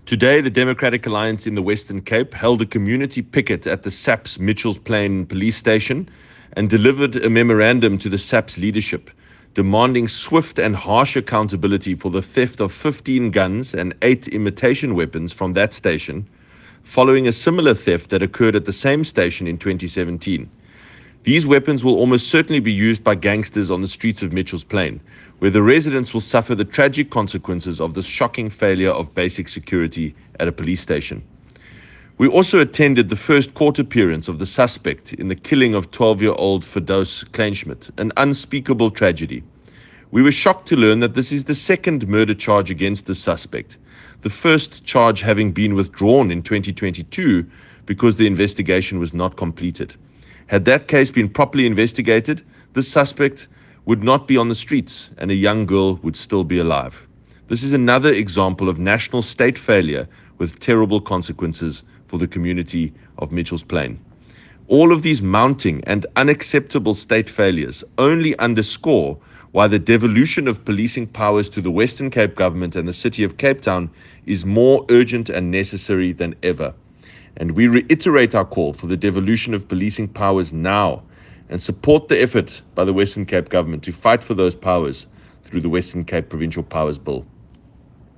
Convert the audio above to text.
Today, the Democratic Alliance in the Western Cape held a community picket at the SAPS Mitchells Plain police station and delivered a memorandum to the SAPS leadership demanding swift and harsh accountability for the theft of 15 guns and 8 imitation weapons from that station, following a similar theft that occurred at the same station in 2017. These weapons will almost certainly be used by gangsters on the streets of Mitchells Plain, where the residents will suffer the tragic consequences of this shocking failure of basic security at a police station. We also attended the first court appearance of the suspect in the killing of 12-year-old Firdaus Kleinschmidt, an unspeakable tragedy. We were shocked to learn that this is the second murder charge against the suspect, the first charge having been withdrawn in 2022 because the investigation was not completed. Had that case been properly investigated, the suspect would not be on the streets and a young girl would still be alive. This is another example of national state failure with terrible consequences for the community of Mitchells Plain. All of these mounting and unacceptable state failures only underscore why the devolution of policing powers to the Western Cape government and the city of Cape Town is more urgent and necessary than ever. And we reiterate our call for the devolution of policing powers now and support the effort by the Western Cape government to fight for those powers through the Western Cape Provincial Powers Bill.